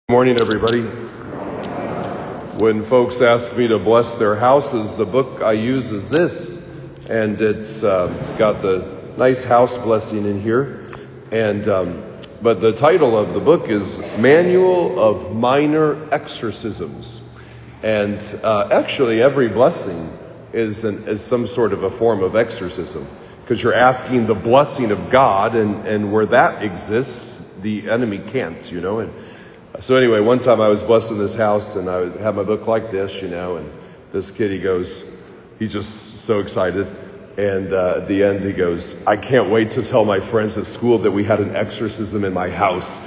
Good morning, everybody. When folks ask me to bless their houses, the book I use is this, and it's got the nice house blessing in here. But the title of the book is Manual of Minor Exorcisms, and actually every blessing is some sort of a form of exorcism, because you're asking the blessing of God, and where that exists, the enemy can't, And so anyway, one time I was blessing this house, and I had my book like this, and this kid, he's just so excited. And at the end he goes, "I can't wait to tell my friends at school that we had an exorcism in my house."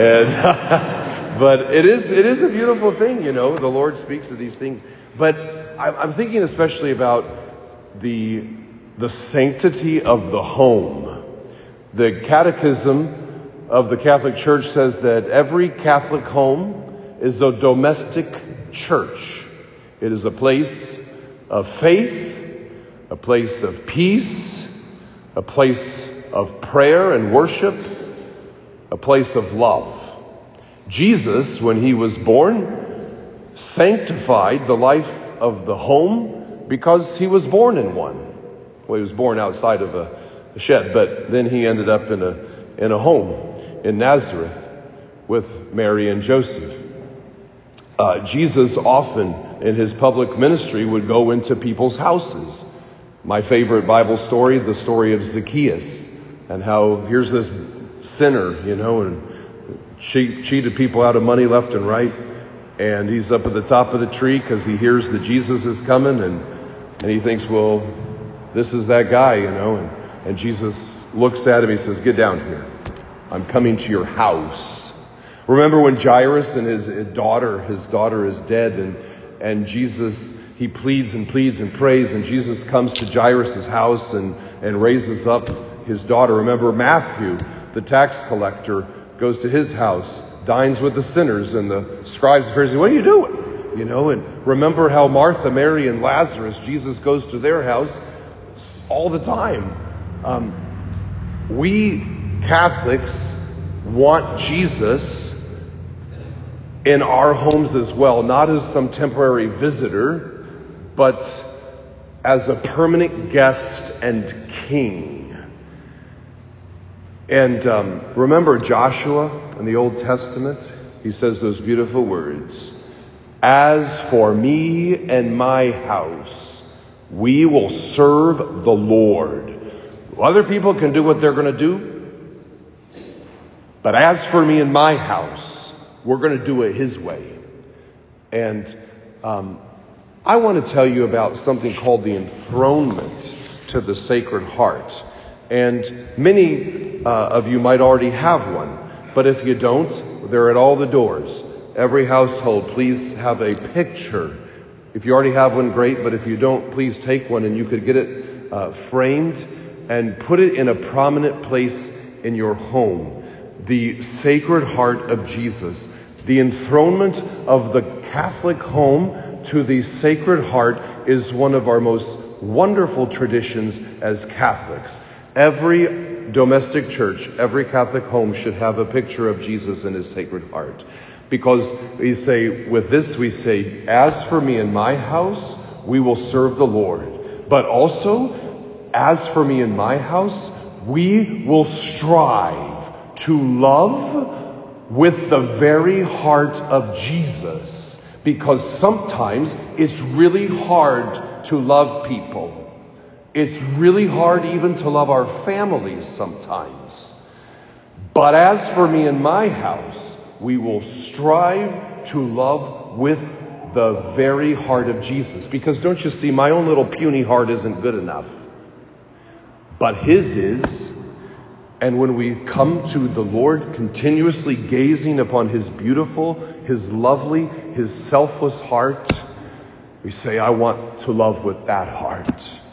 And but it is a beautiful thing, The Lord speaks of these things. But I'm thinking especially about the sanctity of the home. The Catechism of the Catholic Church says that every Catholic home is a domestic church. It is a place of faith, a place of peace, a place of prayer and worship, a place of love. Jesus, when he was born, sanctified the life of the home because he was born in one. Well, he was born outside of a shed, but then he ended up in a home in Nazareth with Mary and Joseph. Jesus often in his public ministry would go into people's houses. My favorite Bible story, the story of Zacchaeus, and how here's this sinner, and cheated people out of money left and right. And he's up at the top of the tree because he hears that Jesus is coming, and he thinks, well, this is that guy, and Jesus looks at him, he says, "Get down here. I'm coming to your house." Remember when Jairus and his daughter is dead, and Jesus, he pleads and pleads and prays, and Jesus comes to Jairus' house and raises up his daughter. Remember Matthew, the tax collector, goes to his house, dines with the sinners, and the scribes and Pharisees, "What are you doing?" And remember how Martha, Mary, and Lazarus, Jesus goes to their house all the time. We Catholics want Jesus in our homes as well, not as some temporary visitor, but as a permanent guest and king. And remember Joshua in the Old Testament? He says those beautiful words, "As for me and my house, we will serve the Lord." Other people can do what they're going to do, but as for me and my house, we're going to do it his way. And I want to tell you about something called the enthronement to the Sacred Heart. And many of you might already have one, but if you don't, they're at all the doors. Every household, please have a picture. If you already have one, great, but if you don't, please take one, and you could get it framed and put it in a prominent place in your home. The Sacred Heart of Jesus. The enthronement of the Catholic home to the Sacred Heart is one of our most wonderful traditions as Catholics. Every domestic church, every Catholic home should have a picture of Jesus and his Sacred Heart. Because we say, with this we say, "As for me and my house, we will serve the Lord." But also, "As for me and my house, we will strive to love with the very heart of Jesus." Because sometimes it's really hard to love people. It's really hard even to love our families sometimes. But as for me and my house, we will strive to love with the very heart of Jesus. Because don't you see, my own little puny heart isn't good enough. But his is. And when we come to the Lord, continuously gazing upon his beautiful, his lovely, his selfless heart, we say, "I want to love with that heart."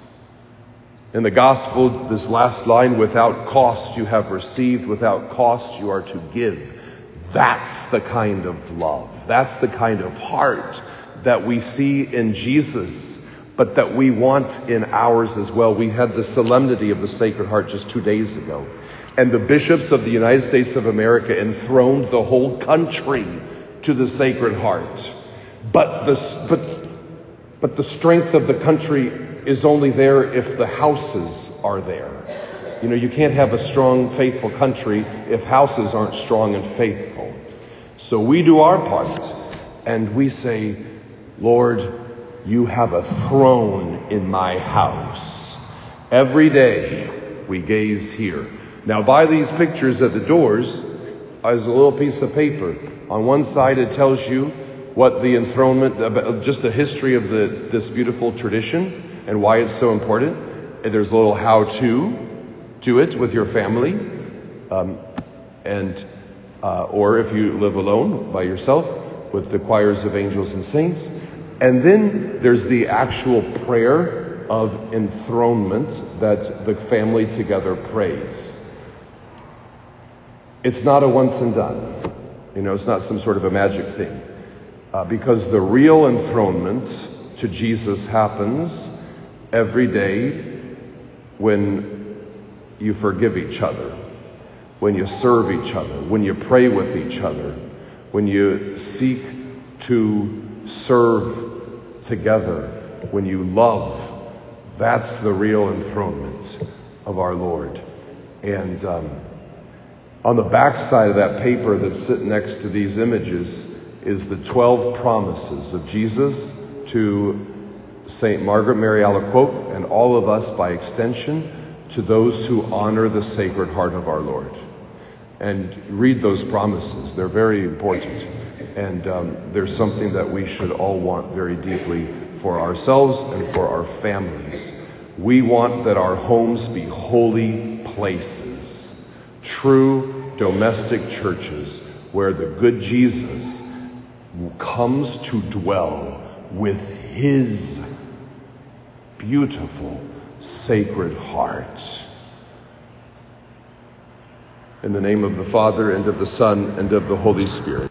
In the gospel, this last line, "Without cost you have received, without cost you are to give." That's the kind of love. That's the kind of heart that we see in Jesus, but that we want in ours as well. We had the solemnity of the Sacred Heart just 2 days ago. And the bishops of the United States of America enthroned the whole country to the Sacred Heart. But the strength of the country is only there if the houses are there. You know, you can't have a strong, faithful country if houses aren't strong and faithful. So we do our part, and we say, Lord, you have a throne in my house. Every day we gaze here. Now, by these pictures at the doors is a little piece of paper. On one side it tells you what the enthronement, just the history of this beautiful tradition and why it's so important. And there's a little how-to it with your family, or if you live alone by yourself, with the choirs of angels and saints. And then there's the actual prayer of enthronement that the family together prays. It's not a once and done. You know, it's not some sort of a magic thing. Because the real enthronement to Jesus happens every day when you forgive each other, when you serve each other, when you pray with each other, when you seek to serve together, when you love. That's the real enthronement of our Lord. And on the back side of that paper that's sitting next to these images is the 12 promises of Jesus to St. Margaret Mary Alacoque and all of us by extension, to those who honor the Sacred Heart of our Lord. And read those promises. They're very important. And there's something that we should all want very deeply for ourselves and for our families. We want that our homes be holy places, true domestic churches where the good Jesus comes to dwell with his beautiful Sacred Heart. In the name of the Father, and of the Son, and of the Holy Spirit.